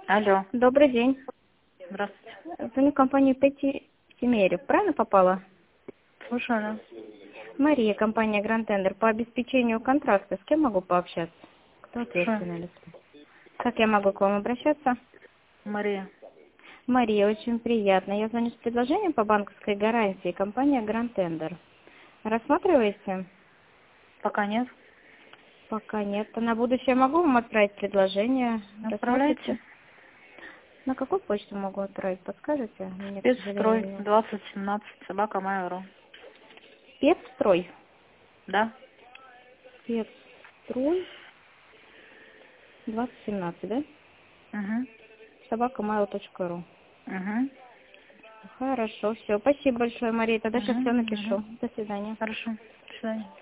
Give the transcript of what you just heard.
Алло, Добрый день. здравствуйте. Звоню в компанию Петти Семерев. Правильно попала? Слушаю, да. Мария, компания Grand Tender. По обеспечению контракта с кем могу пообщаться? Кто Слушаю. ответственный лицо? Как я могу к вам обращаться? Мария. Мария, очень приятно. Я звоню с предложением по банковской гарантии. Компания Grand Tender. Рассматриваете? Пока нет. Пока нет. А на будущее могу вам отправить предложение? Отправляйте. Рассмотрите? На какую почту могу отправить? Подскажете? Мне, к Спецстрой сожалению, 2017 собака Майору. Спецстрой. Да? Спецстрой 2017, да? Угу. Собакамайл.ру. Угу. Хорошо, все. Спасибо большое, Мария. Тогда сейчас все Угу. напишу. Угу. До свидания. Хорошо. До свидания.